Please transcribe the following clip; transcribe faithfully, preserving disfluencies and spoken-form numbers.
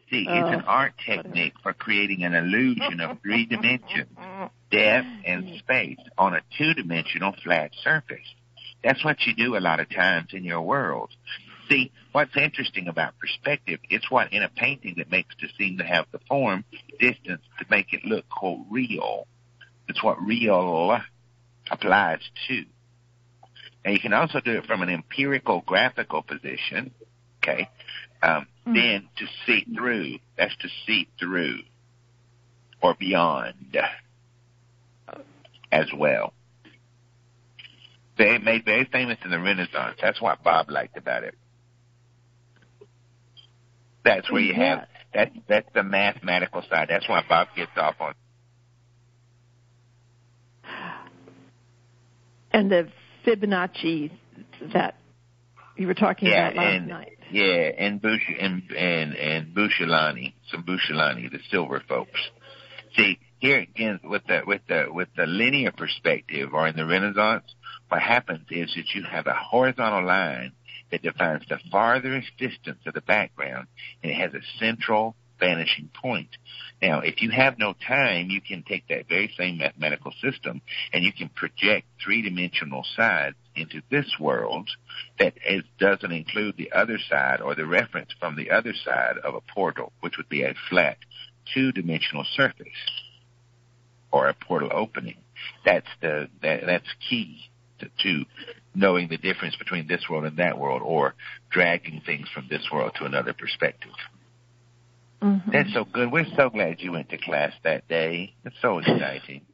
See, Oh, it's an art whatever. technique for creating an illusion of three dimensions, depth and space, on a two-dimensional flat surface. That's what you do a lot of times in your world. See, what's interesting about perspective, it's what in a painting that makes it seem to have the form, distance, to make it look, quote, real. It's what real applies to. And you can also do it from an empirical graphical position, okay, um, mm. then to see through. That's to see through or beyond as well. They made very famous in the Renaissance. That's what Bob liked about it. That's where you yeah. have, that's, that's the mathematical side. That's why Bob gets off on. And the Fibonacci that you were talking yeah, about last and, night. Yeah, and Bush and and and Buscellani, some Buscellani, the silver folks. See, here again with the with the with the linear perspective, or in the Renaissance, what happens is that you have a horizontal line that defines the farthest distance of the background, and it has a central vanishing point. Now, if you have no time, you can take that very same mathematical system and you can project three-dimensional sides into this world that is, doesn't include the other side or the reference from the other side of a portal, which would be a flat two-dimensional surface or a portal opening. That's the that, that's key to, to knowing the difference between this world and that world, or dragging things from this world to another perspective. Mm-hmm. That's so good. We're so glad you went to class that day. It's so exciting.